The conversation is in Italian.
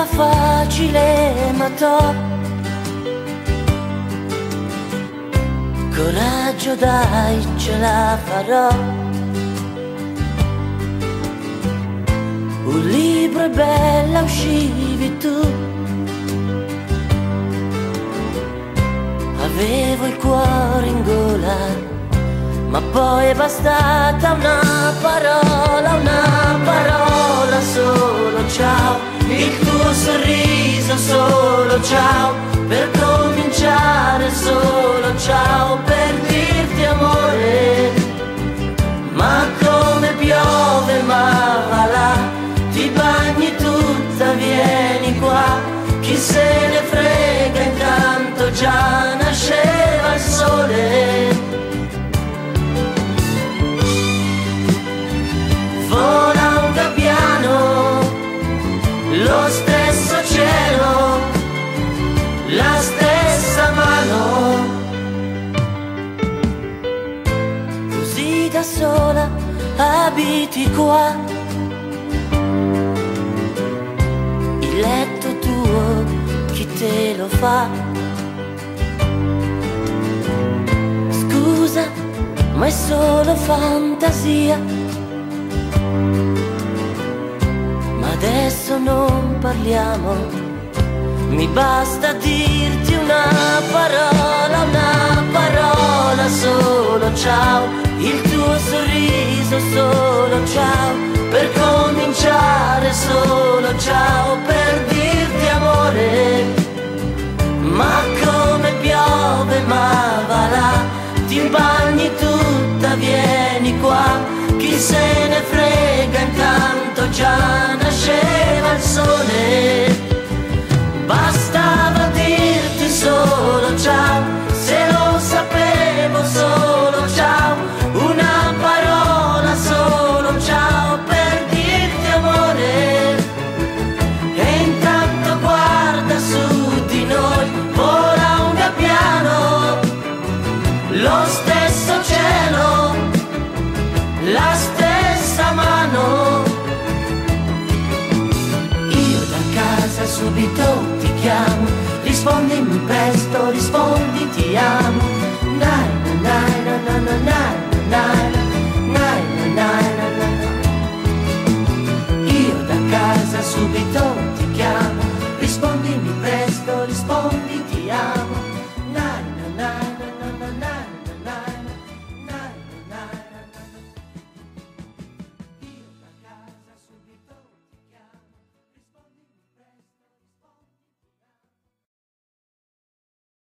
va facile ma to. Coraggio dai, ce la farò. Un libro è bella, uscivi tu. Avevo il cuore in gola, ma poi è bastata una parola solo ciao. Il tuo sorriso solo ciao. Per cominciare solo ciao. Per dirti amore. Ma come piove ma va là. Ti bagni tutta, vieni qua. Chi se ne frega, intanto già nasceva il sole. Vola un gabbiano, lo stesso cielo, la stessa mano. Così da sola abiti qua. Il letto tuo, chi te lo fa? Scusa, ma è solo fantasia. Ma adesso non parliamo. Mi basta dirti una parola solo ciao. Il tuo sorriso solo ciao. Per cominciare solo ciao. Per dirti amore. Ma come piove ma va là. Ti bagni tutta, vieni qua. Chi se ne frega, intanto già nasceva il sole. Bastava dirti solo ciao. Se lo sapevo solo ciao. Una parola solo ciao. Per dirti amore. E intanto guarda su di noi. Vola un gabbiano. Lo stesso cielo. La stessa mano. Io da casa subito ti chiamo. Rispondimi presto, rispondi ti amo. Nai, nai, nai, nai, nai, nai, nai.